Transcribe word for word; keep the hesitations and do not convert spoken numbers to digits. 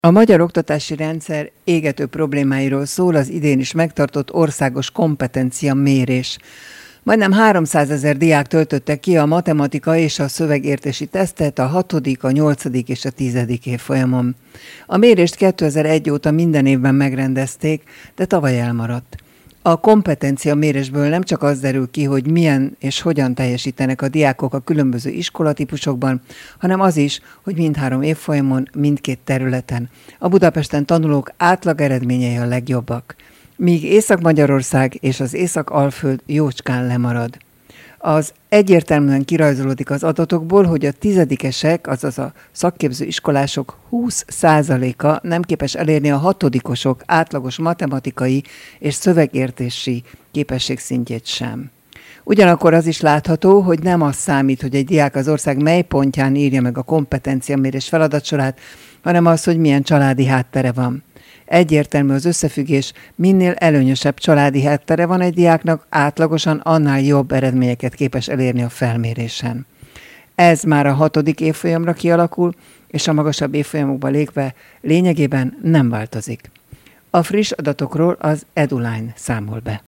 A magyar oktatási rendszer égető problémáiról szól az idén is megtartott országos kompetencia mérés. Majdnem háromszázezer diák töltötte ki a matematika és a szövegértési tesztet a hatodik, a nyolcadik és a tizedik évfolyamon. A mérést kétezer-egy óta minden évben megrendezték, de tavaly elmaradt. A kompetencia mérésből nem csak az derül ki, hogy milyen és hogyan teljesítenek a diákok a különböző iskolatípusokban, hanem az is, hogy mindhárom évfolyamon, mindkét területen a Budapesten tanulók átlag eredményei a legjobbak, míg Észak-Magyarország és az Észak-Alföld jócskán lemarad. Az egyértelműen kirajzolódik az adatokból, hogy a tizedikesek, azaz a szakképző iskolások húsz százaléka nem képes elérni a hatodikosok átlagos matematikai és szövegértési képességszintjét sem. Ugyanakkor az is látható, hogy nem az számít, hogy egy diák az ország mely pontján írja meg a kompetenciamérés feladatsorát, hanem az, hogy milyen családi háttere van. Egyértelmű az összefüggés, minél előnyösebb családi háttere van egy diáknak, átlagosan annál jobb eredményeket képes elérni a felmérésen. Ez már a hatodik évfolyamra kialakul, és a magasabb évfolyamokba lépve lényegében nem változik. A friss adatokról az Eduline számol be.